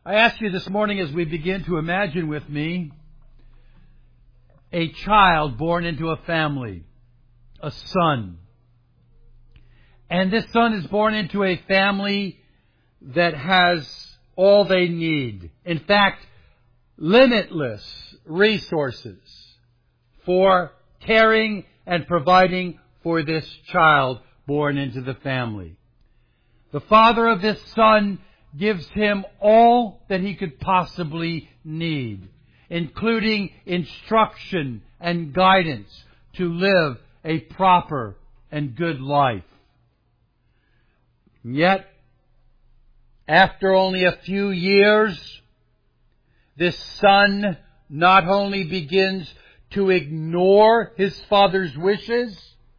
I ask you this morning as we begin to imagine with me a child born into a family, a son. And this son is born into a family that has all they need. In fact, limitless resources for caring and providing for this child born into the family. The father of this son gives him all that he could possibly need, including instruction and guidance to live a proper and good life. Yet, after only a few years, this son not only begins to ignore his father's wishes,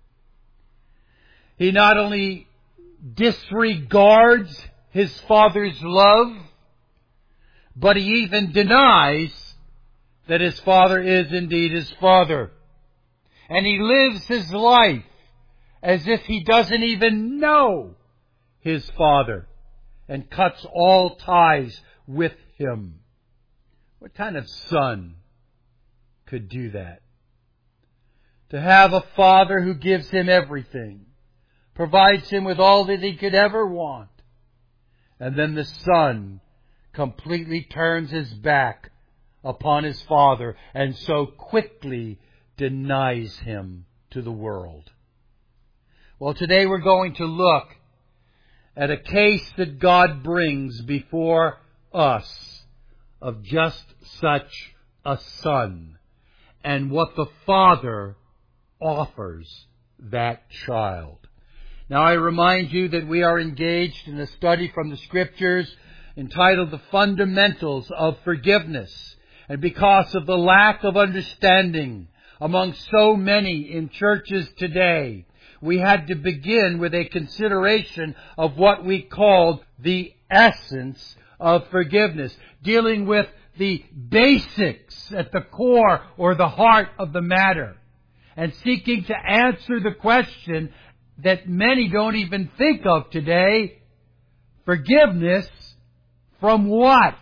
he not only disregards his father's love, but he even denies that his father is indeed his father. And he lives his life as if he doesn't even know his father and cuts all ties with him. What kind of son could do that? To have a father who gives him everything, provides him with all that he could ever want, and then the son completely turns his back upon his father and so quickly denies him to the world. Well, today we're going to look at a case that God brings before us of just such a son and what the father offers that child. Now, I remind you that we are engaged in a study from the Scriptures entitled The Fundamentals of Forgiveness. And because of the lack of understanding among so many in churches today, we had to begin with a consideration of what we called the essence of forgiveness, dealing with the basics at the core or the heart of the matter, and seeking to answer the question that many don't even think of today: forgiveness from what?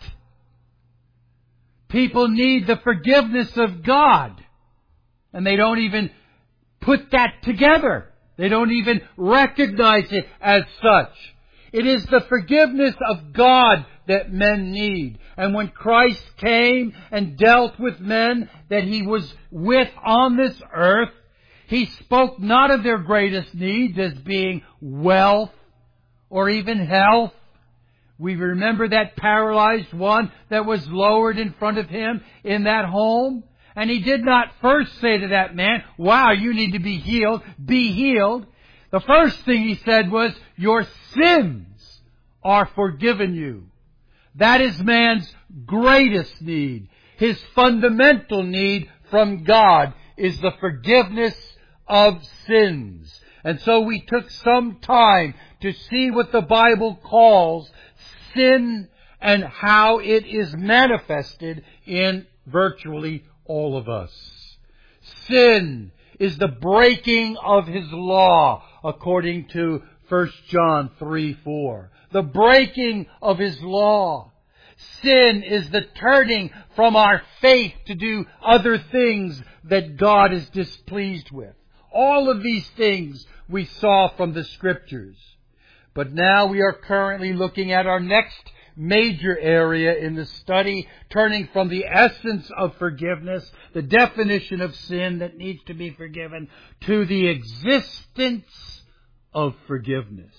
People need the forgiveness of God, and they don't even put that together. They don't even recognize it as such. It is the forgiveness of God that men need. And when Christ came and dealt with men that He was with on this earth, He spoke not of their greatest needs as being wealth or even health. We remember that paralyzed one that was lowered in front of Him in that home. And He did not first say to that man, "Wow, you need to be healed. Be healed." The first thing He said was, "Your sins are forgiven you." That is man's greatest need. His fundamental need from God is the forgiveness of sins. And so we took some time to see what the Bible calls sin and how it is manifested in virtually all of us. Sin is the breaking of His law, according to 1 John 3:4. The breaking of His law. Sin is the turning from our faith to do other things that God is displeased with. All of these things we saw from the Scriptures. But now we are currently looking at our next major area in the study, turning from the essence of forgiveness, the definition of sin that needs to be forgiven, to the existence of forgiveness.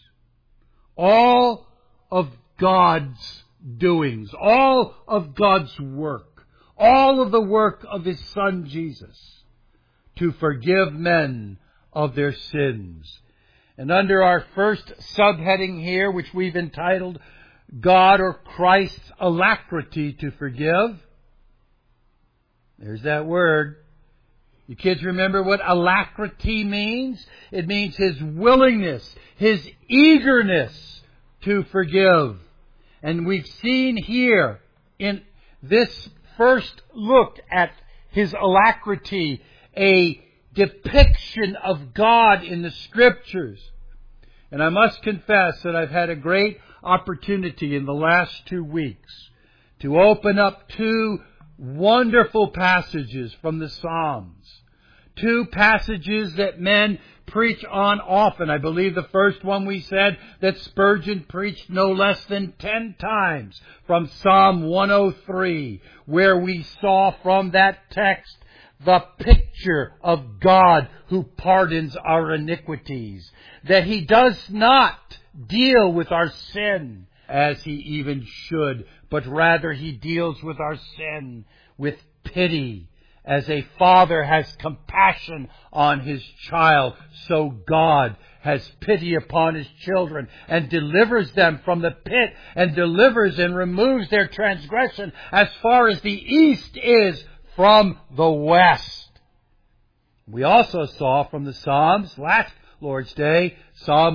All of God's doings, all of God's work, all of the work of His Son Jesus to forgive men of their sins. And under our first subheading here, which we've entitled God or Christ's alacrity to forgive. There's that word. You kids remember what alacrity means? It means His willingness, His eagerness to forgive. And we've seen here in this first look at His alacrity a depiction of God in the Scriptures. And I must confess that I've had a great opportunity in the last 2 weeks to open up 2 wonderful passages from the Psalms. 2 passages that men preach on often. I believe the first one we said that Spurgeon preached no less than 10 times from Psalm 103, where we saw from that text the picture of God who pardons our iniquities. That He does not deal with our sin as He even should, but rather He deals with our sin with pity. As a father has compassion on his child, so God has pity upon His children and delivers them from the pit and delivers and removes their transgression as far as the east is from the west. We also saw from the Psalms last Lord's Day, Psalm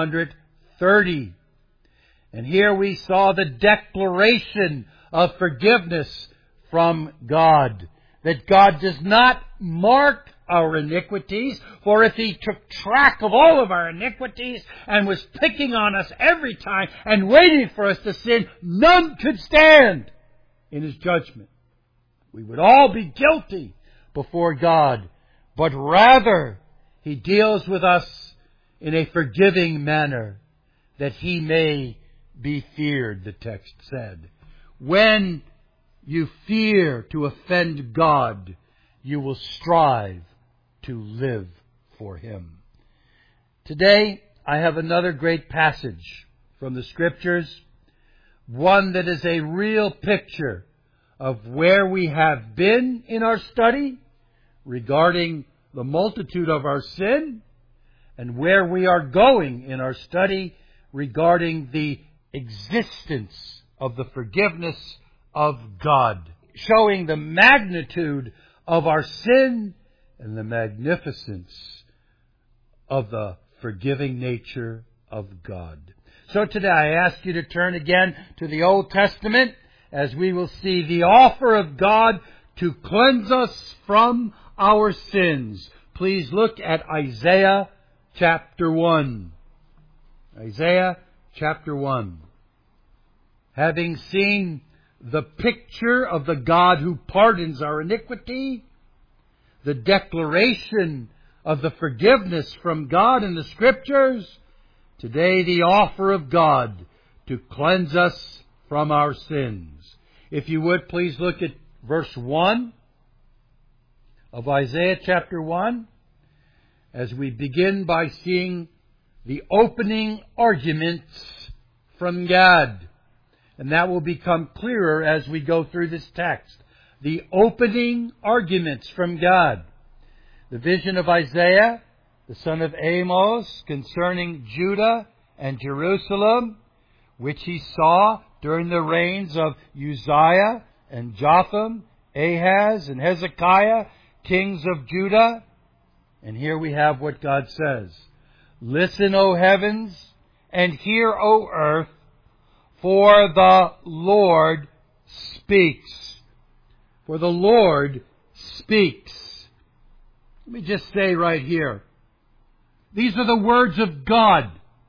130. And here we saw the declaration of forgiveness from God. That God does not mark our iniquities, for if He took track of all of our iniquities and was picking on us every time and waiting for us to sin, none could stand in His judgment. We would all be guilty before God, but rather He deals with us in a forgiving manner, that He may be feared, the text said. When you fear to offend God, you will strive to live for Him. Today, I have another great passage from the Scriptures, one that is a real picture of where we have been in our study regarding the multitude of our sin, and where we are going in our study regarding the existence of the forgiveness of God, showing the magnitude of our sin and the magnificence of the forgiving nature of God. So today I ask you to turn again to the Old Testament as we will see the offer of God to cleanse us from our sins. Please look at Isaiah chapter 1. Isaiah chapter 1. Having seen the picture of the God who pardons our iniquity, the declaration of the forgiveness from God in the Scriptures, today the offer of God to cleanse us from our sins. If you would, please look at verse 1 of Isaiah chapter 1, as we begin by seeing the opening arguments from God. And that will become clearer as we go through this text. The opening arguments from God. The vision of Isaiah, the son of Amos, concerning Judah and Jerusalem, which he saw during the reigns of Uzziah and Jotham, Ahaz and Hezekiah, kings of Judah. And here we have what God says. Listen, O heavens, and hear, O earth, for the Lord speaks. For the Lord speaks. Let me just say right here, these are the words of God.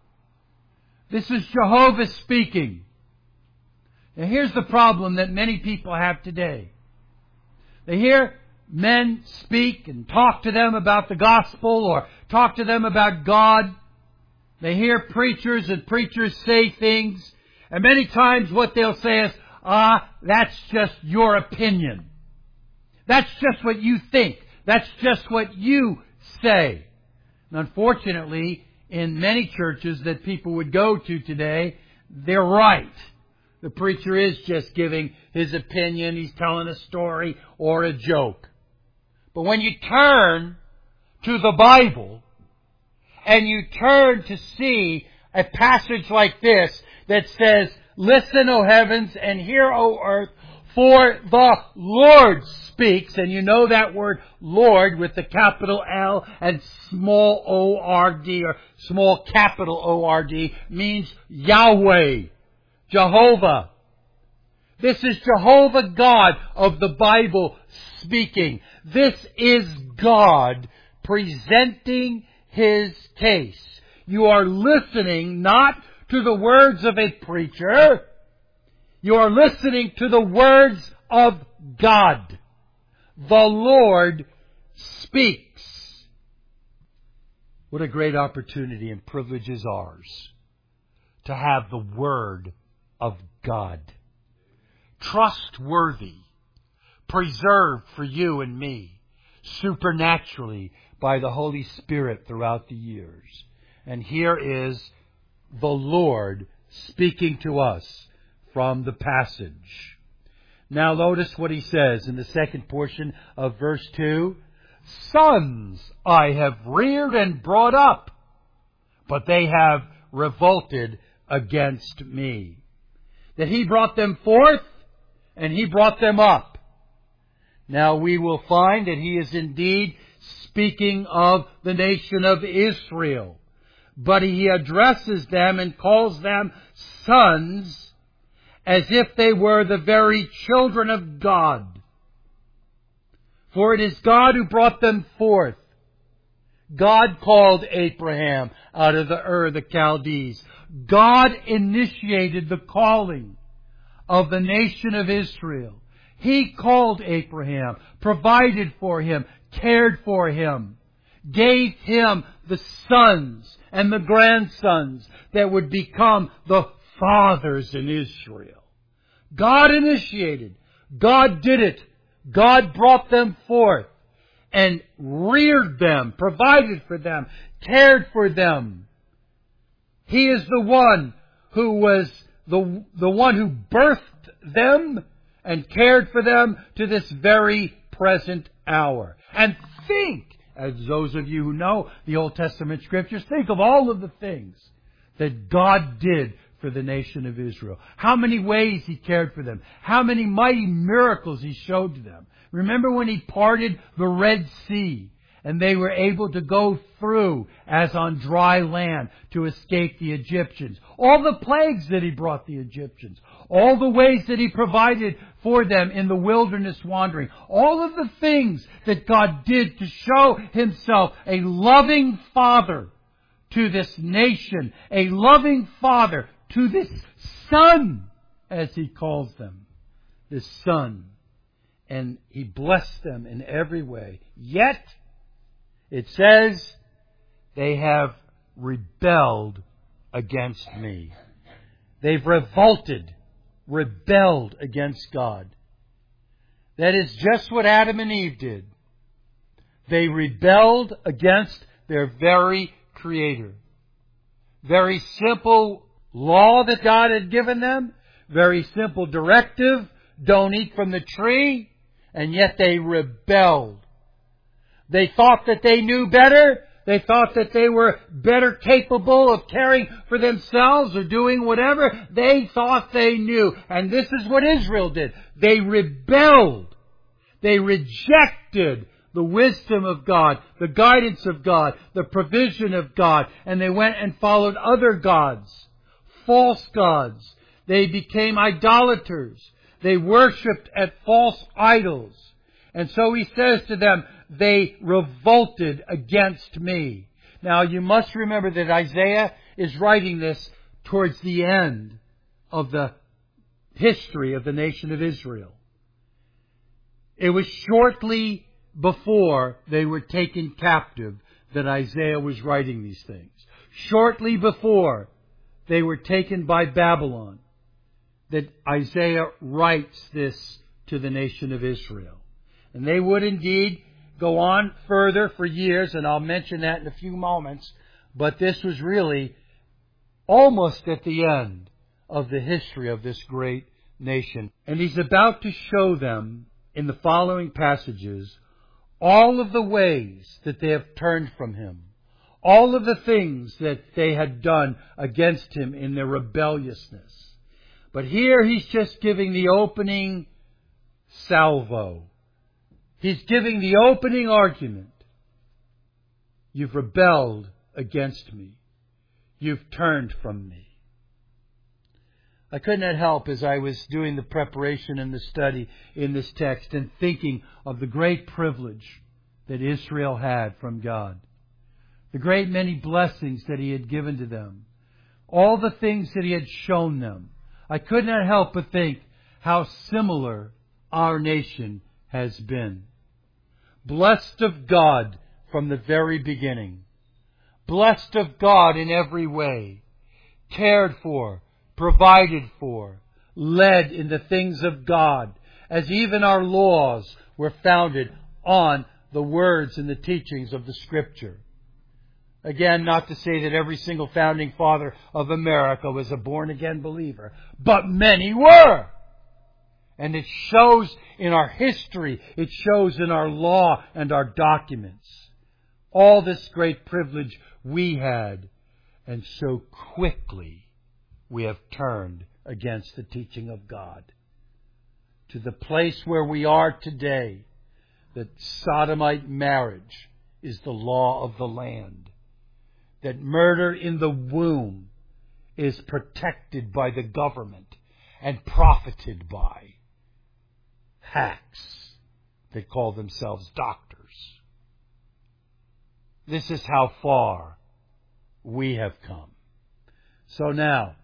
This is Jehovah speaking. Now here's the problem that many people have today. They hear men speak and talk to them about the gospel or talk to them about God. They hear preachers and preachers say things. And many times what they'll say is, that's just your opinion. That's just what you think. That's just what you say. And unfortunately, in many churches that people would go to today, they're right. The preacher is just giving his opinion. He's telling a story or a joke. But when you turn to the Bible and you turn to see a passage like this that says, listen, O heavens, and hear, O earth, for the Lord speaks. And you know that word Lord with the capital L and small O-R-D or small capital O-R-D means Yahweh, Jehovah. This is Jehovah God of the Bible speaking. This is God presenting His case. You are listening not to the words of a preacher. You are listening to the words of God. The Lord speaks. What a great opportunity and privilege is ours to have the Word of God. Trustworthy, preserved for you and me, supernaturally by the Holy Spirit throughout the years. And here is the Lord speaking to us from the passage. Now notice what he says in the second portion of verse 2. Sons I have reared and brought up, but they have revolted against me. That he brought them forth and he brought them up. Now we will find that he is indeed speaking of the nation of Israel. But he addresses them and calls them sons as if they were the very children of God. For it is God who brought them forth. God called Abraham out of the Ur of the Chaldees. God initiated the calling of the nation of Israel. He called Abraham, provided for him, cared for him, gave him the sons and the grandsons that would become the fathers in Israel. God initiated. God did it. God brought them forth and reared them, provided for them, cared for them. He is the one who was the one who birthed them and cared for them to this very present hour. And think, as those of you who know the Old Testament Scriptures, think of all of the things that God did for the nation of Israel. How many ways He cared for them. How many mighty miracles He showed to them. Remember when He parted the Red Sea and they were able to go through as on dry land to escape the Egyptians. All the plagues that He brought the Egyptians. All the ways that He provided for them in the wilderness wandering. All of the things that God did to show Himself a loving Father to this nation. A loving Father to this Son, as He calls them. This Son. And He blessed them in every way. Yet, it says, they have rebelled against me. They've revolted, rebelled against God. That is just what Adam and Eve did. They rebelled against their very Creator. Very simple law that God had given them. Very simple directive. Don't eat from the tree. And yet they rebelled. They thought that they knew better. They thought that they were better capable of caring for themselves or doing whatever they thought they knew. And this is what Israel did. They rebelled. They rejected the wisdom of God, the guidance of God, the provision of God. And they went and followed other gods, false gods. They became idolaters. They worshipped at false idols. And so He says to them, they revolted against me. Now you must remember that Isaiah is writing this towards the end of the history of the nation of Israel. It was shortly before they were taken captive that Isaiah was writing these things. Shortly before they were taken by Babylon, that Isaiah writes this to the nation of Israel. And they would indeed go on further for years, and I'll mention that in a few moments. But this was really almost at the end of the history of this great nation. And He's about to show them in the following passages all of the ways that they have turned from Him. All of the things that they had done against Him in their rebelliousness. But here He's just giving the opening salvo. He's giving the opening argument. You've rebelled against me. You've turned from me. I could not help as I was doing the preparation and the study in this text and thinking of the great privilege that Israel had from God. The great many blessings that He had given to them. all the things that He had shown them, I could not help but think how similar our nation has been. Blessed of God from the very beginning. Blessed of God in every way. Cared for, provided for, led in the things of God, as even our laws were founded on the words and the teachings of the Scripture. Again, not to say that every single founding father of America was a born-again believer, but many were. And it shows in our history, it shows in our law and our documents. All this great privilege we had, and so quickly we have turned against the teaching of God. To the place where we are today, that sodomite marriage is the law of the land. That murder in the womb is protected by the government and profited by hacks that call themselves doctors. This is how far we have come. So now,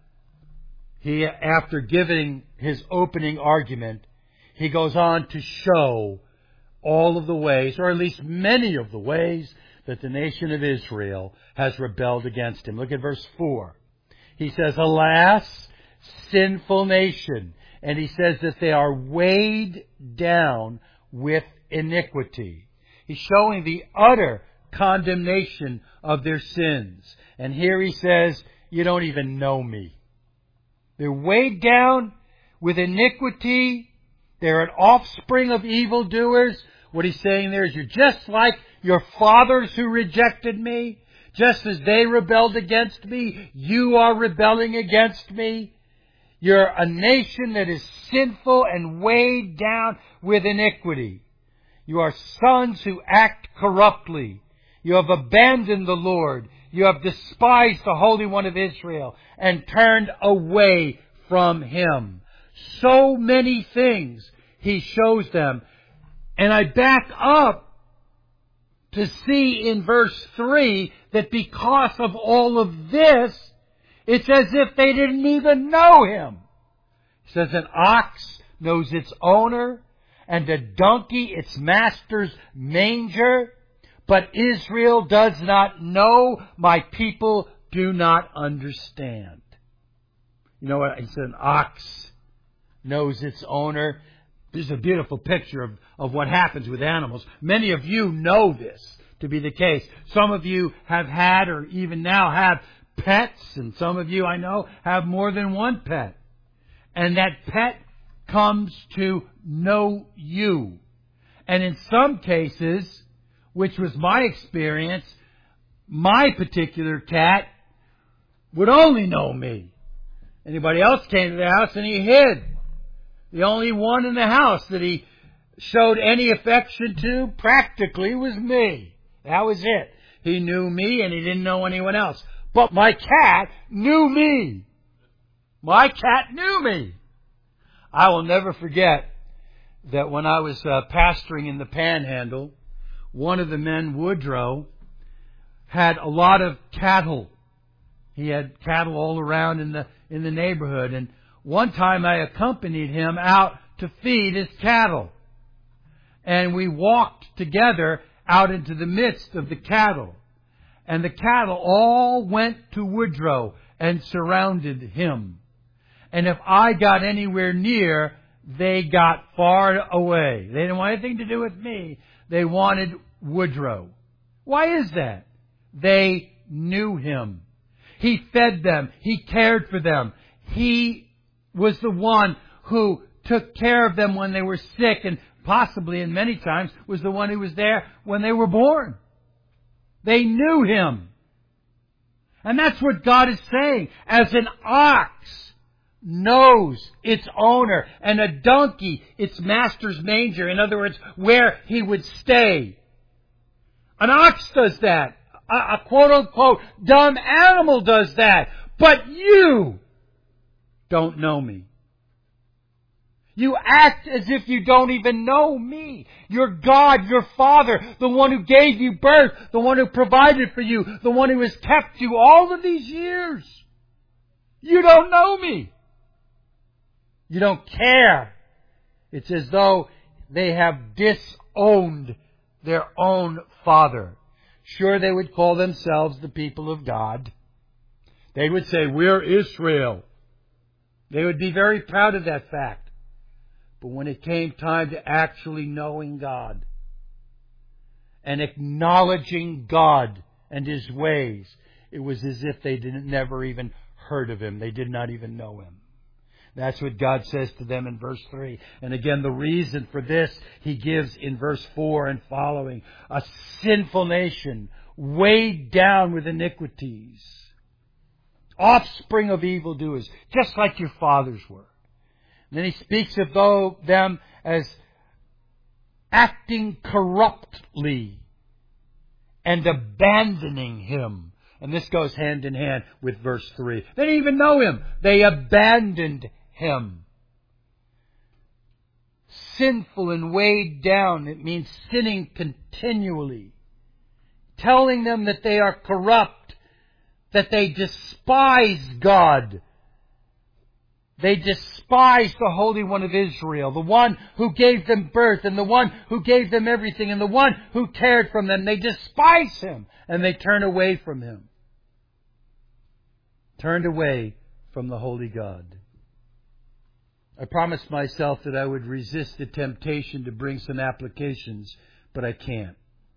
he, after giving his opening argument, he goes on to show all of the ways, or at least many of the ways, that the nation of Israel has rebelled against Him. Look at verse 4. He says, "Alas, sinful nation." And he says that they are weighed down with iniquity. He's showing the utter condemnation of their sins. And here he says, you don't even know me. They're weighed down with iniquity. They're an offspring of evildoers. What he's saying there is, you're just like your fathers who rejected me. Just as they rebelled against me, you are rebelling against me. You're a nation that is sinful and weighed down with iniquity. You are sons who act corruptly. You have abandoned the Lord. You have despised the Holy One of Israel and turned away from Him. So many things he shows them. And I back up to see in verse 3 that because of all of this, it's as if they didn't even know Him. It says an ox knows its owner, and a donkey its master's manger. But Israel does not know, my people do not understand. You know what? He said an ox knows its owner. This is a beautiful picture of what happens with animals. Many of you know this to be the case. Some of you have had or even now have pets, and some of you I know have more than one pet. And that pet comes to know you. And in some cases, which was my experience, my particular cat would only know me. Anybody else came to the house and he hid. The only one in the house that he showed any affection to practically was me. That was it. He knew me and he didn't know anyone else. But my cat knew me. My cat knew me. I will never forget that when I was pastoring in the Panhandle, one of the men, Woodrow, had a lot of cattle. He had cattle all around in the neighborhood. And one time I accompanied him out to feed his cattle. And we walked together out into the midst of the cattle. And the cattle all went to Woodrow and surrounded him. And if I got anywhere near, they got far away. They didn't want anything to do with me. They wanted Woodrow. Why is that? They knew him. He fed them. He cared for them. He was the one who took care of them when they were sick, and possibly, and many times, was the one who was there when they were born. They knew him. And that's what God is saying. As an ox knows its owner, and a donkey its master's manger. In other words, where he would stay. An ox does that. A quote-unquote dumb animal does that. But you don't know me. You act as if you don't even know me. Your God, your Father, the one who gave you birth, the one who provided for you, the one who has kept you all of these years. You don't know me. You don't care. It's as though they have disowned their own Father. Sure, they would call themselves the people of God. They would say, we're Israel. They would be very proud of that fact. But when it came time to actually knowing God and acknowledging God and His ways, it was as if they never even heard of Him. They did not even know Him. That's what God says to them in verse 3. And again, the reason for this He gives in verse 4 and following. A sinful nation, weighed down with iniquities, offspring of evildoers, just like your fathers were. And then He speaks of them as acting corruptly and abandoning Him. And this goes hand in hand with verse 3. They didn't even know Him. They abandoned Him. Sinful and weighed down. It means sinning continually. Telling them that they are corrupt. That they despise God. They despise the Holy One of Israel. The one who gave them birth. And the one who gave them everything. And the one who cared for them. They despise Him. And they turn away from Him. Turned away from the Holy God. I promised myself that I would resist the temptation to bring some applications, but I can't.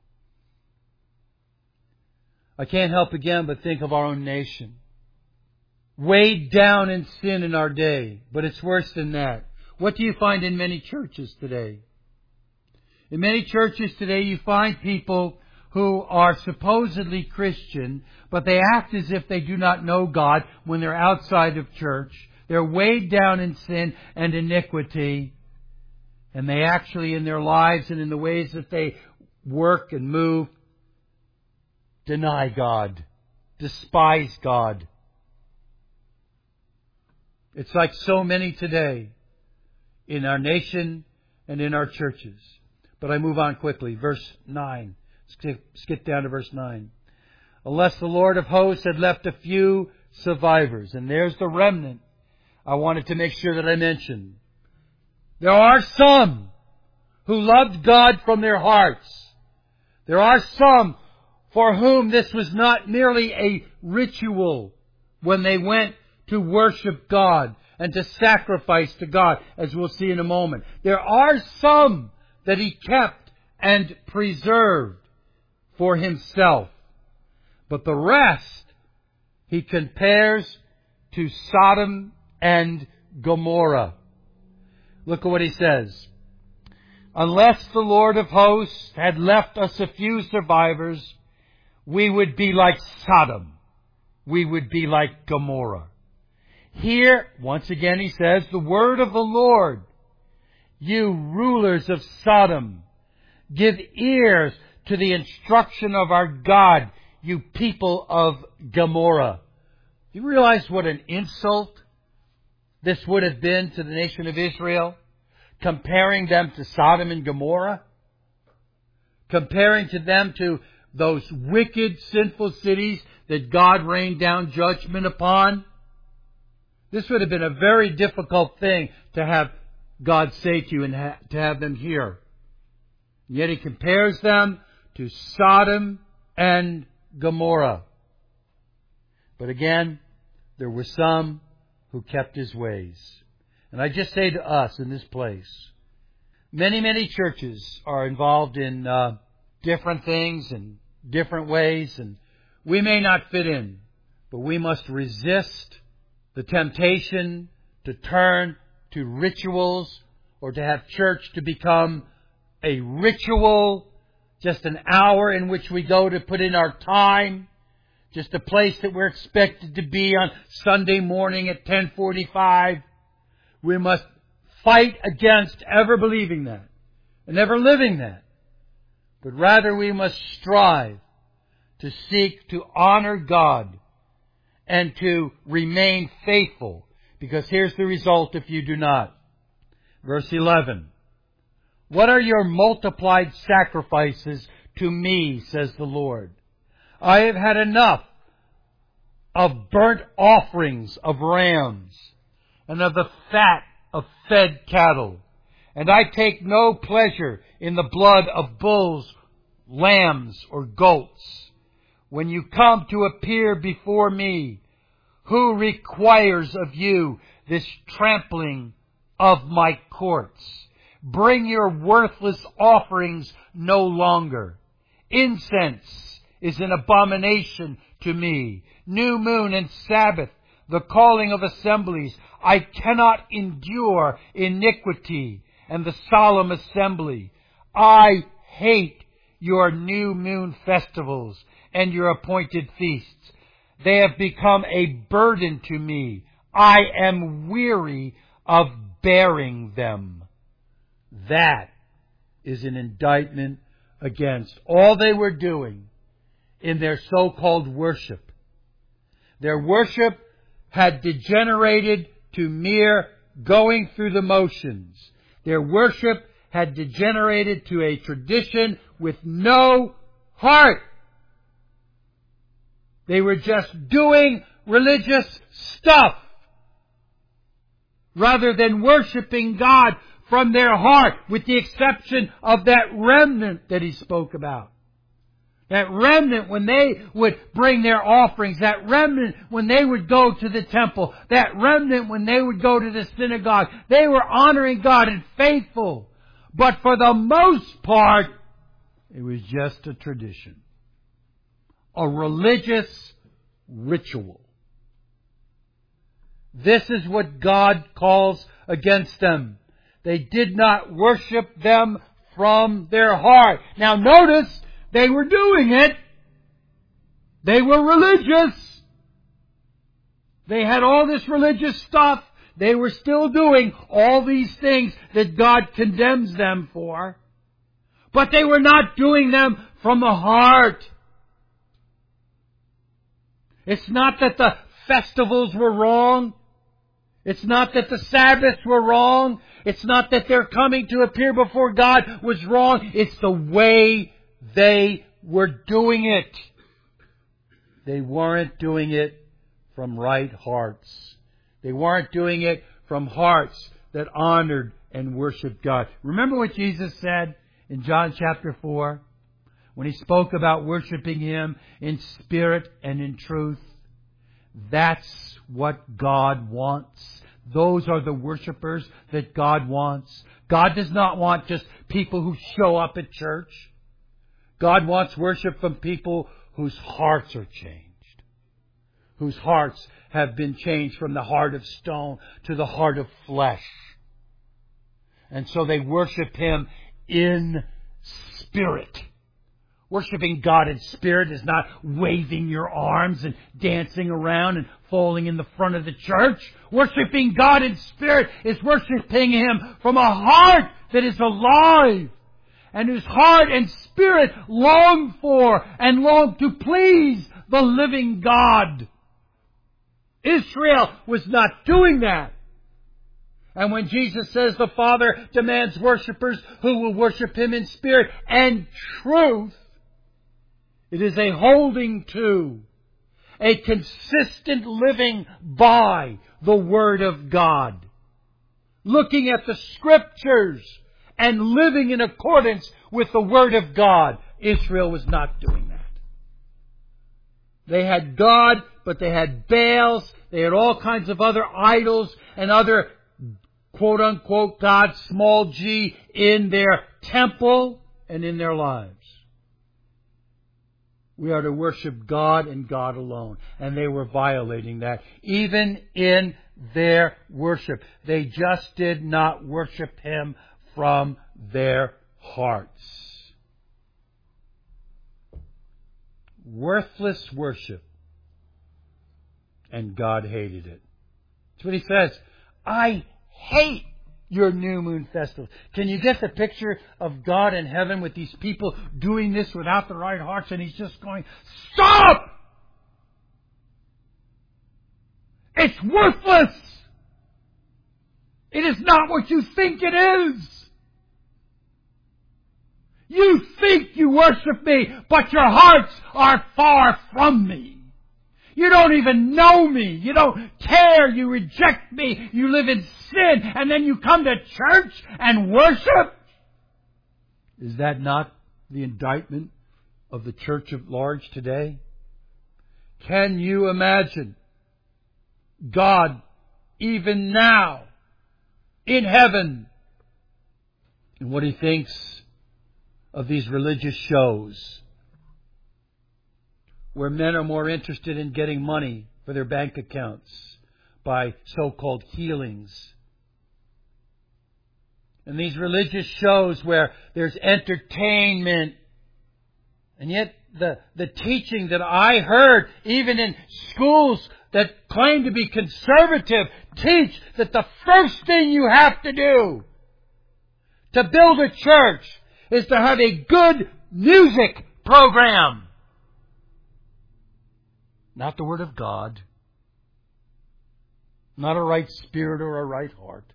I can't help again but think of our own nation. Weighed down in sin in our day, but it's worse than that. What do you find in many churches today? In many churches today you find people who are supposedly Christian, but they act as if they do not know God when they're outside of church. They're weighed down in sin and iniquity. And they actually, in their lives and in the ways that they work and move, deny God, despise God. It's like so many today in our nation and in our churches. But I move on quickly. Verse 9. Skip down to verse 9. Unless the Lord of hosts had left a few survivors. And there's the remnant I wanted to make sure that I mentioned. There are some who loved God from their hearts. There are some for whom this was not merely a ritual when they went to worship God and to sacrifice to God, as we'll see in a moment. There are some that He kept and preserved for Himself. But the rest He compares to Sodom and Gomorrah. Look at what He says. Unless the Lord of hosts had left us a few survivors, we would be like Sodom. We would be like Gomorrah. Here, once again, He says, the word of the Lord. You rulers of Sodom, give ears to the instruction of our God, you people of Gomorrah. Do you realize what an insult this would have been to the nation of Israel? Comparing them to Sodom and Gomorrah? Comparing to them to those wicked, sinful cities that God rained down judgment upon? This would have been a very difficult thing to have God say to you and to have them hear. Yet He compares them to Sodom and Gomorrah. But again, there were some who kept His ways. And I just say to us in this place, many churches are involved in different things and different ways, and we may not fit in, but we must resist the temptation to turn to rituals or to have church to become a ritual, just an hour in which we go to put in our time, just a place that we're expected to be on Sunday morning at 10:45. We must fight against ever believing that and ever living that. But rather we must strive to seek to honor God and to remain faithful. Because here's the result if you do not. Verse 11. What are your multiplied sacrifices to me, says the Lord? I have had enough of burnt offerings of rams, and of the fat of fed cattle. And I take no pleasure in the blood of bulls, lambs, or goats. When you come to appear before me, who requires of you this trampling of my courts? Bring your worthless offerings no longer. Incense is an abomination to me. New moon and Sabbath, the calling of assemblies. I cannot endure iniquity and the solemn assembly. I hate your new moon festivals and your appointed feasts. They have become a burden to me. I am weary of bearing them. That is an indictment against all they were doing in their so-called worship. Their worship had degenerated to mere going through the motions. Their worship had degenerated to a tradition with no heart. They were just doing religious stuff rather than worshiping God from their heart, with the exception of that remnant that he spoke about. That remnant when they would bring their offerings, that remnant when they would go to the temple, that remnant when they would go to the synagogue, they were honoring God and faithful. But for the most part, it was just a tradition. A religious ritual. This is what God calls against them. They did not worship them from their heart. Now notice, they were doing it. They were religious. They had all this religious stuff. They were still doing all these things that God condemns them for. But they were not doing them from the heart. It's not that the festivals were wrong. It's not that the Sabbaths were wrong. It's not that their coming to appear before God was wrong. It's the way they were doing it. They weren't doing it from right hearts. They weren't doing it from hearts that honored and worshiped God. Remember what Jesus said in John chapter 4 when he spoke about worshiping Him in spirit and in truth? That's what God wants. Those are the worshipers that God wants. God does not want just people who show up at church. God wants worship from people whose hearts are changed. Whose hearts have been changed from the heart of stone to the heart of flesh. And so they worship Him in spirit. Worshiping God in spirit is not waving your arms and dancing around and falling in the front of the church. Worshiping God in spirit is worshiping Him from a heart that is alive and whose heart and spirit long for and long to please the living God. Israel was not doing that. And when Jesus says the Father demands worshipers who will worship Him in spirit and truth, it is a holding to, a consistent living by the Word of God. Looking at the Scriptures and living in accordance with the Word of God. Israel was not doing that. They had God, but they had Baals. They had all kinds of other idols and other quote-unquote God, small g, in their temple and in their lives. We are to worship God and God alone. And they were violating that. Even in their worship. They just did not worship Him from their hearts. Worthless worship. And God hated it. That's what He says. I hate your new moon festival. Can you get the picture of God in heaven with these people doing this without the right hearts? And He's just going, stop! It's worthless! It is not what you think it is! You think you worship me, but your hearts are far from me. You don't even know me. You don't care. You reject me. You live in sin. And then you come to church and worship? Is that not the indictment of the church at large today? Can you imagine God even now in heaven and what He thinks of these religious shows where men are more interested in getting money for their bank accounts by so-called healings? And these religious shows where there's entertainment. And yet the teaching that I heard, even in schools that claim to be conservative, teach that the first thing you have to do to build a church is to have a good music program. Not the Word of God. Not a right spirit or a right heart.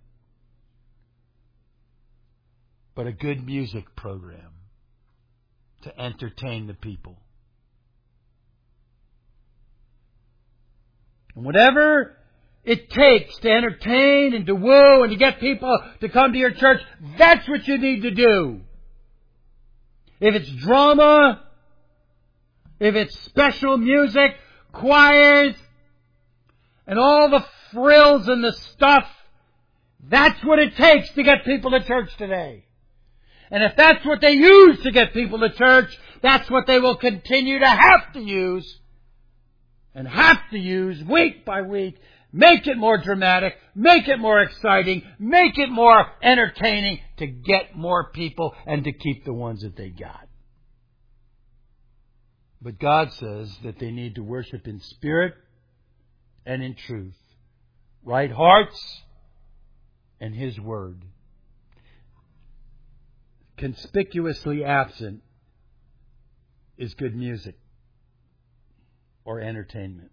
But a good music program to entertain the people. And whatever it takes to entertain and to woo and to get people to come to your church, that's what you need to do. If it's drama, if it's special music, choirs, and all the frills and the stuff, that's what it takes to get people to church today. And if that's what they use to get people to church, that's what they will continue to have to use. And have to use week by week. Make it more dramatic. Make it more exciting. Make it more entertaining to get more people and to keep the ones that they got. But God says that they need to worship in spirit and in truth. Right hearts and His Word. Conspicuously absent is good music or entertainment.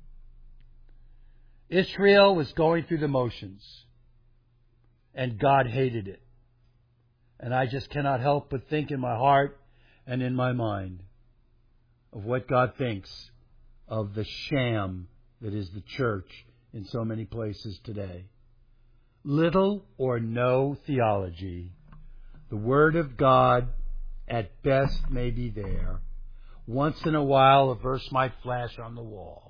Israel was going through the motions, and God hated it. And I just cannot help but think in my heart and in my mind of what God thinks of the sham that is the church in so many places today. Little or no theology. The Word of God at best may be there. Once in a while a verse might flash on the wall.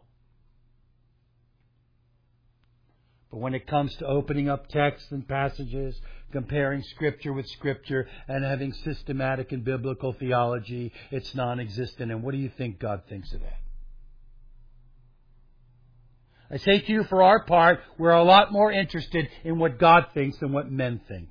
But when it comes to opening up texts and passages, comparing Scripture with Scripture, and having systematic and biblical theology, it's non-existent. And what do you think God thinks of that? I say to you, for our part, we're a lot more interested in what God thinks than what men think.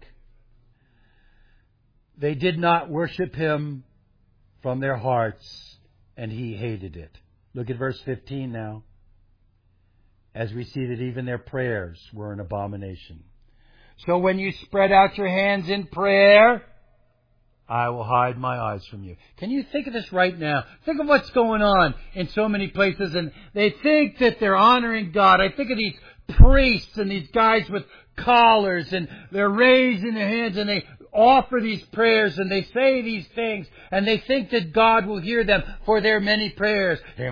They did not worship Him from their hearts, and He hated it. Look at verse 15 now. As we see that even their prayers were an abomination. So when you spread out your hands in prayer, I will hide my eyes from you. Can you think of this right now? Think of what's going on in so many places, and they think that they're honoring God. I think of these priests and these guys with collars, and they're raising their hands, and they offer these prayers, and they say these things, and they think that God will hear them for their many prayers. They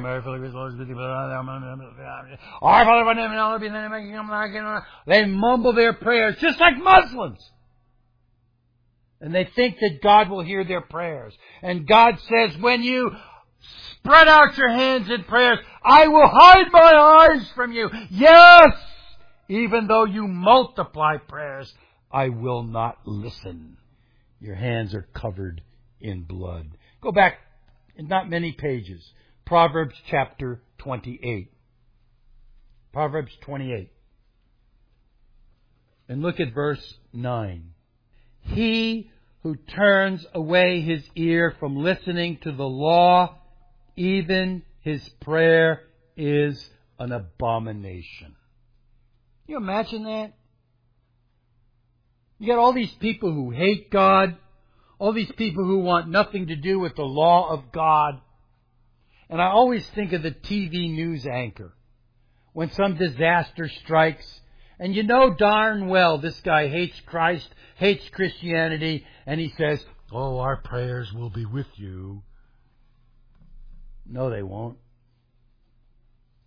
mumble their prayers just like Muslims. And they think that God will hear their prayers. And God says, when you spread out your hands in prayers, I will hide my eyes from you. Yes, even though you multiply prayers, I will not listen. Your hands are covered in blood. Go back, not many pages. Proverbs chapter 28. Proverbs 28. And look at verse 9. He who turns away his ear from listening to the law, even his prayer is an abomination. Can you imagine that? You got all these people who hate God, all these people who want nothing to do with the law of God. And I always think of the TV news anchor when some disaster strikes. And you know darn well this guy hates Christ, hates Christianity, and he says, oh, our prayers will be with you. No, they won't.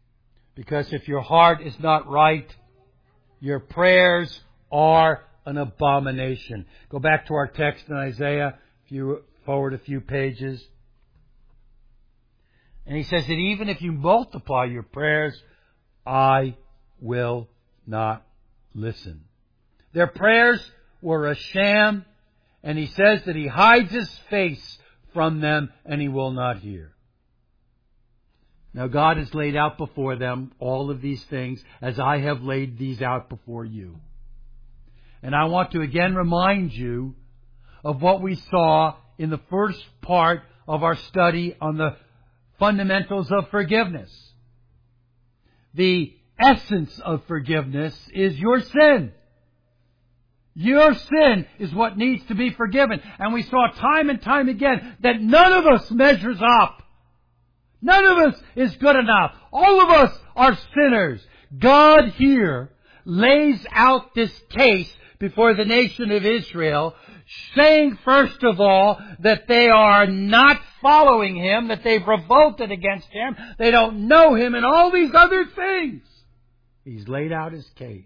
Because if your heart is not right, your prayers are an abomination. Go back to our text in Isaiah, if you forward a few pages. And he says that even if you multiply your prayers, I will not listen. Their prayers were a sham, and he says that he hides his face from them and he will not hear. Now God has laid out before them all of these things as I have laid these out before you. And I want to again remind you of what we saw in the first part of our study on the fundamentals of forgiveness. The essence of forgiveness is your sin. Your sin is what needs to be forgiven. And we saw time and time again that none of us measures up. None of us is good enough. All of us are sinners. God here lays out this case before the nation of Israel, saying first of all that they are not following Him, that they've revolted against Him, they don't know Him, and all these other things. He's laid out His case.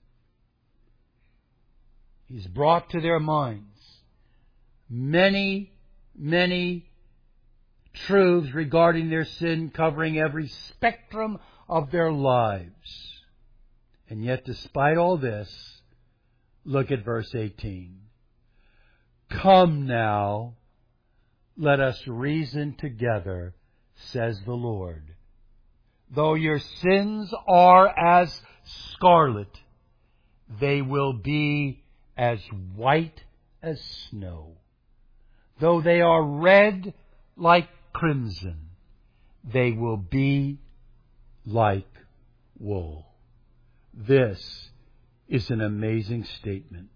He's brought to their minds many, many truths regarding their sin, covering every spectrum of their lives. And yet, despite all this, look at verse 18. Come now, let us reason together, says the Lord. Though your sins are as scarlet, they will be as white as snow. Though they are red like crimson, they will be like wool. This is an amazing statement.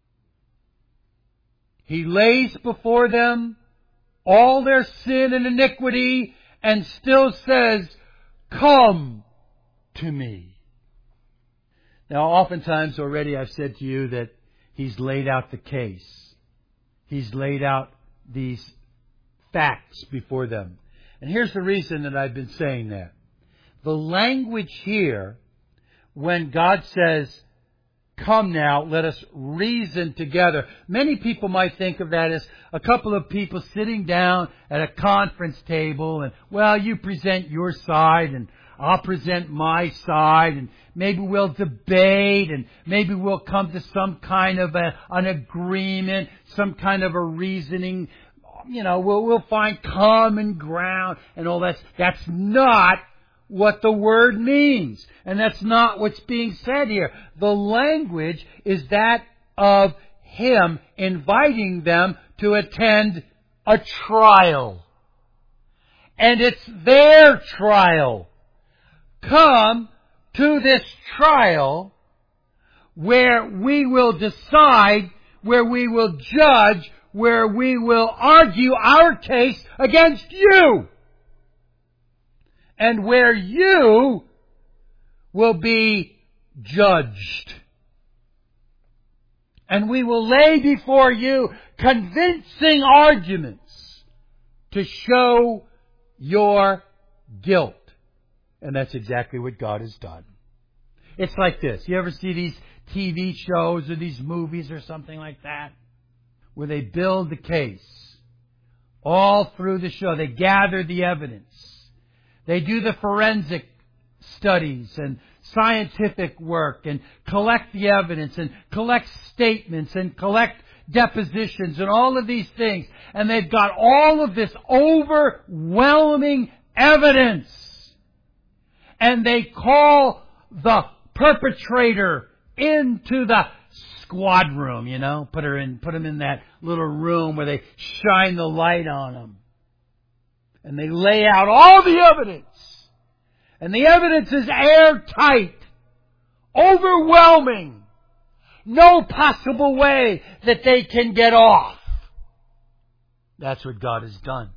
He lays before them all their sin and iniquity and still says, come to me. Now, oftentimes already I've said to you that He's laid out the case. He's laid out these facts before them. And here's the reason that I've been saying that. The language here, when God says, come now, let us reason together. Many people might think of that as a couple of people sitting down at a conference table and, well, you present your side and I'll present my side and maybe we'll debate and maybe we'll come to some kind of an agreement, some kind of a reasoning. You know, we'll find common ground and all that. That's not what the word means. And that's not what's being said here. The language is that of Him inviting them to attend a trial. And it's their trial. Come to this trial where we will decide, where we will judge, where we will argue our case against you. And where you will be judged. And we will lay before you convincing arguments to show your guilt. And that's exactly what God has done. It's like this. You ever see these TV shows or these movies or something like that? Where they build the case. All through the show. They gather the evidence. They do the forensic studies and scientific work and collect the evidence and collect statements and collect depositions and all of these things. And they've got all of this overwhelming evidence. And they call the perpetrator into the squad room, you know, put him in that little room where they shine the light on him. And they lay out all the evidence. And the evidence is airtight, overwhelming. No possible way that they can get off. That's what God has done.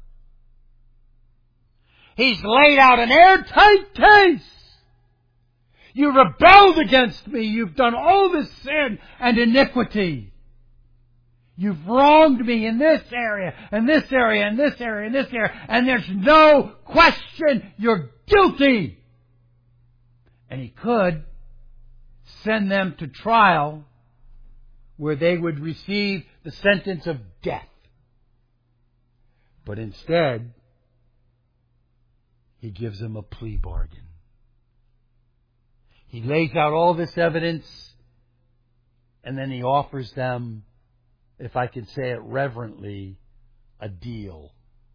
He's laid out an airtight case. You rebelled against me. You've done all this sin and iniquity. You've wronged me in this area, and this area, and this area, and this area. And there's no question you're guilty. And He could send them to trial where they would receive the sentence of death. But instead, He gives them a plea bargain. He lays out all this evidence, and then He offers them, if I can say it reverently, a deal.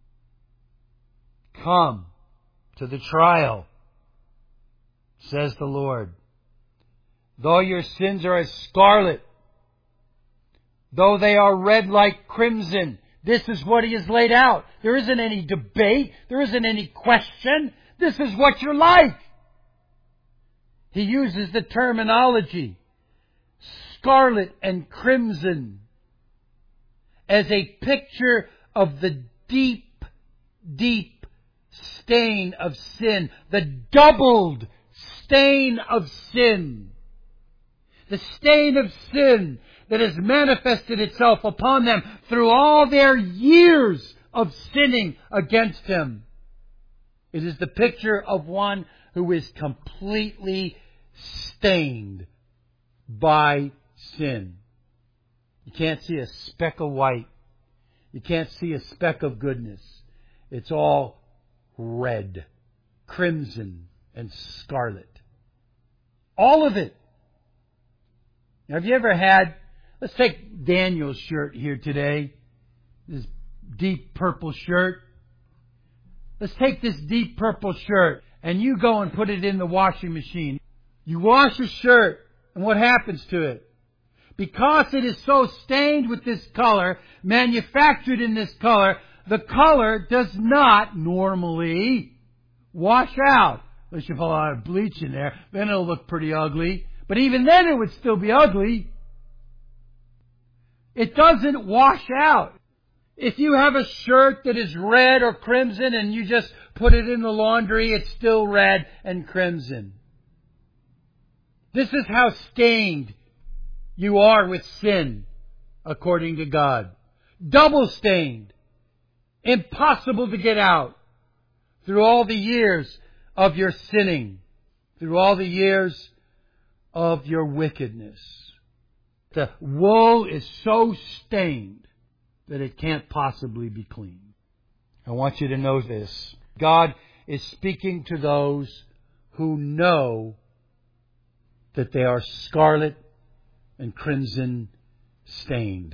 Come to the trial, says the Lord. Though your sins are as scarlet, though they are red like crimson. This is what He has laid out. There isn't any debate. There isn't any question. This is what you're like. He uses the terminology scarlet and crimson as a picture of the deep, deep stain of sin. The doubled stain of sin. The stain of sin that has manifested itself upon them through all their years of sinning against Him. It is the picture of one who is completely stained by sin. You can't see a speck of white. You can't see a speck of goodness. It's all red, crimson, and scarlet. All of it. Now, have you ever had, let's take Daniel's shirt here today, this deep purple shirt. Let's take this deep purple shirt and you go and put it in the washing machine. You wash a shirt, and what happens to it? Because it is so stained with this color, manufactured in this color, the color does not normally wash out. Unless you put a lot of bleach in there, then it'll look pretty ugly. But even then it would still be ugly. It doesn't wash out. If you have a shirt that is red or crimson and you just put it in the laundry, it's still red and crimson. This is how stained you are with sin, according to God. Double stained. Impossible to get out. Through all the years of your sinning. Through all the years of your wickedness. The wool is so stained that it can't possibly be clean. I want you to know this. God is speaking to those who know that they are scarlet and crimson stained.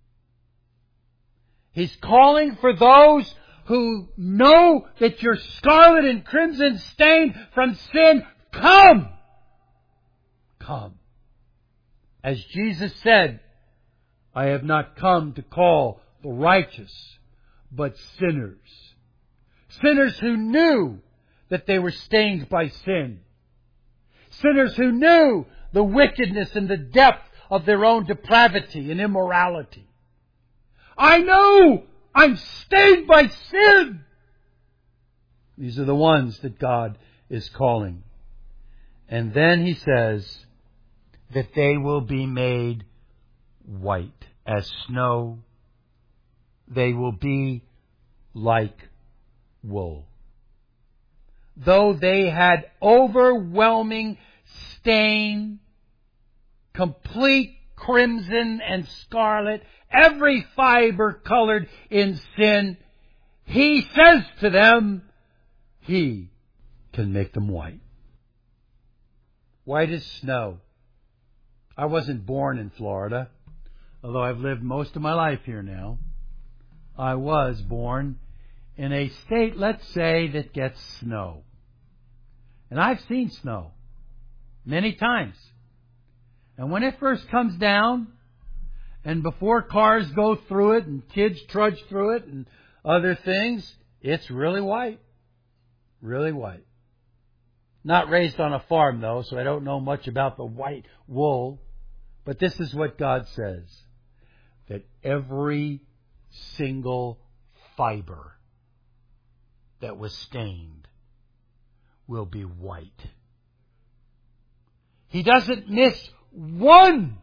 He's calling for those who know that you're scarlet and crimson stained from sin. Come! Come. As Jesus said, I have not come to call the righteous, but sinners. Sinners who knew that they were stained by sin. Sinners who knew the wickedness and the depth of their own depravity and immorality. I know I'm stained by sin. These are the ones that God is calling. And then He says that they will be made white as snow. They will be like wool. Though they had overwhelming stain, complete crimson and scarlet, every fiber colored in sin, He says to them, He can make them white. White as snow. I wasn't born in Florida, although I've lived most of my life here now. I was born in a state, let's say, that gets snow. And I've seen snow many times. And when it first comes down, and before cars go through it and kids trudge through it and other things, it's really white. Really white. Not raised on a farm, though, so I don't know much about the white wool. But this is what God says. That every single fiber that was stained will be white. He doesn't miss one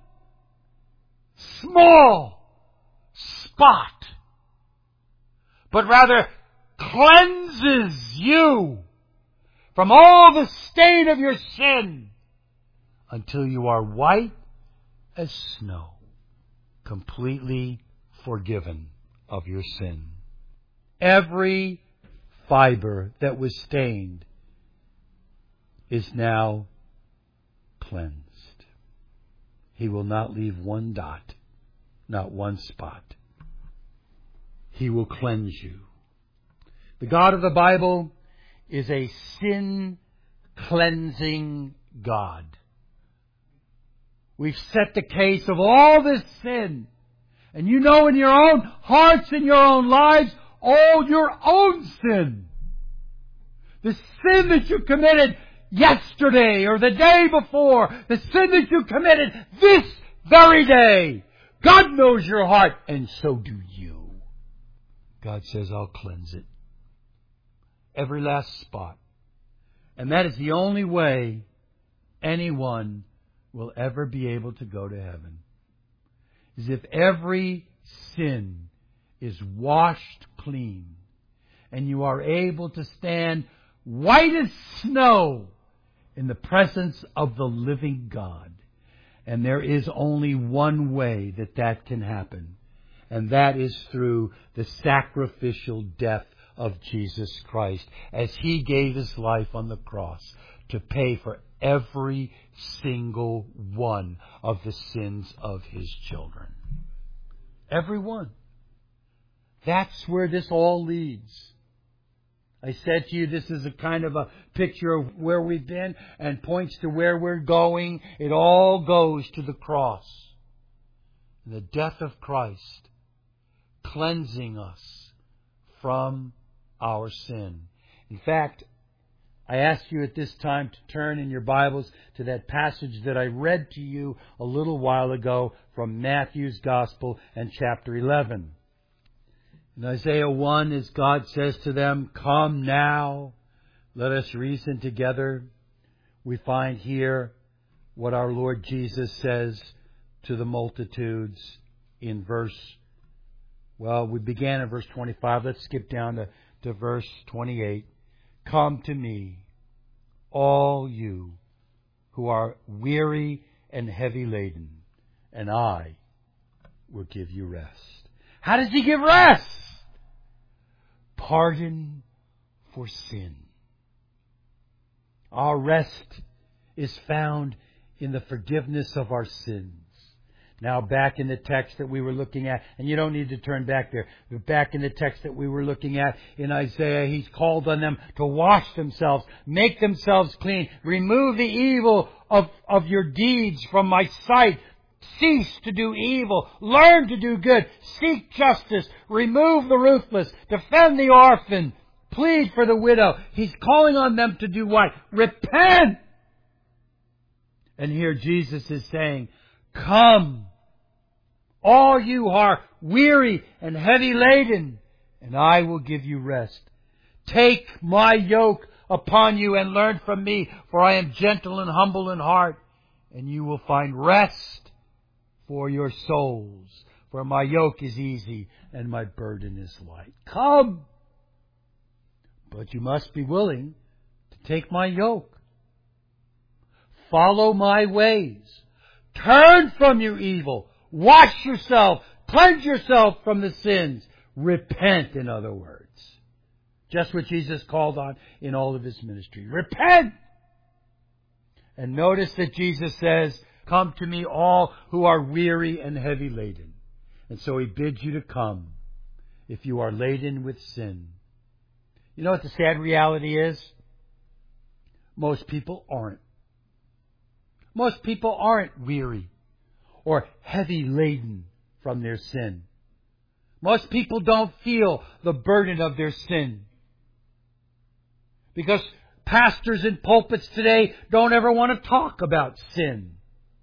small spot, but rather cleanses you from all the stain of your sin until you are white as snow, completely forgiven of your sin. Every fiber that was stained is now cleansed. He will not leave one dot, not one spot. He will cleanse you. The God of the Bible is a sin-cleansing God. We've set the case of all this sin. And you know in your own hearts, in your own lives, all your own sin. The sin that you committed yesterday or the day before. The sin that you committed this very day. God knows your heart, and so do you. God says, I'll cleanse it. Every last spot. And that is the only way anyone will ever be able to go to heaven. Is if every sin is washed clean and you are able to stand white as snow in the presence of the living God. And there is only one way that that can happen. And that is through the sacrificial death of Jesus Christ, as He gave His life on the cross to pay for every single one of the sins of His children. Every one. That's where this all leads. I said to you, this is a kind of a picture of where we've been and points to where we're going. It all goes to the cross. The death of Christ, cleansing us from our sin. In fact, I ask you at this time to turn in your Bibles to that passage that I read to you a little while ago from Matthew's Gospel and chapter 11. In Isaiah 1, as God says to them, "Come now, let us reason together," we find here what our Lord Jesus says to the multitudes in we began in verse 25. Let's skip down to verse 28. "Come to me, all you who are weary and heavy laden, and I will give you rest." How does He give rest? Pardon for sin. Our rest is found in the forgiveness of our sins. Now back in the text that we were looking at, and you don't need to turn back there, but back in the text that we were looking at in Isaiah, He's called on them to wash themselves, make themselves clean, remove the evil of your deeds from my sight, cease to do evil, learn to do good, seek justice, remove the ruthless, defend the orphan, plead for the widow. He's calling on them to do what? Repent! And here Jesus is saying, "Come, all you who are weary and heavy laden, and I will give you rest. Take my yoke upon you and learn from me, for I am gentle and humble in heart, and you will find rest for your souls. For my yoke is easy and my burden is light." Come! But you must be willing to take my yoke. Follow my ways. Turn from your evil. Wash yourself. Cleanse yourself from the sins. Repent, in other words. Just what Jesus called on in all of His ministry. Repent! And notice that Jesus says, "Come to me all who are weary and heavy laden." And so He bids you to come if you are laden with sin. You know what the sad reality is? Most people aren't. Most people aren't weary or heavy laden from their sin. Most people don't feel the burden of their sin. Because pastors in pulpits today don't ever want to talk about sin.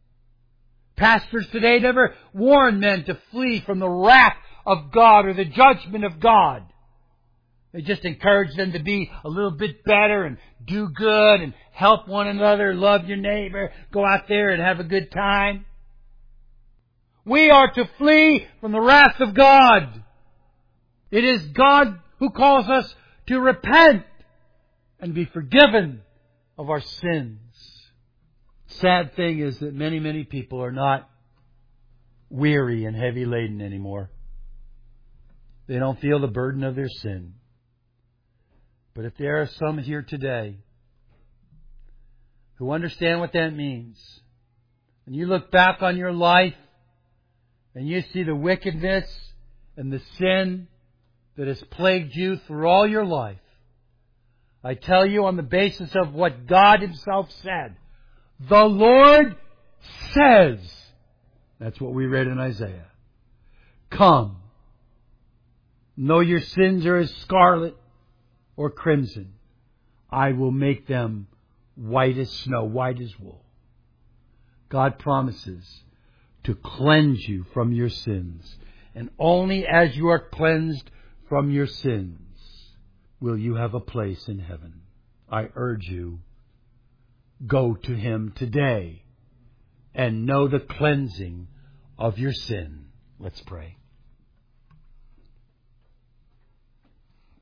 Pastors today never warn men to flee from the wrath of God or the judgment of God. They just encourage them to be a little bit better and do good and help one another, love your neighbor, go out there and have a good time. We are to flee from the wrath of God. It is God who calls us to repent and be forgiven of our sins. Sad thing is that many, many people are not weary and heavy laden anymore. They don't feel the burden of their sin. But if there are some here today who understand what that means, and you look back on your life and you see the wickedness and the sin that has plagued you through all your life, I tell you on the basis of what God Himself said, the Lord says, that's what we read in Isaiah, come, though your sins are as scarlet or crimson, I will make them white as snow, white as wool. God promises to cleanse you from your sins. And only as you are cleansed from your sins will you have a place in heaven. I urge you, go to Him today and know the cleansing of your sin. Let's pray.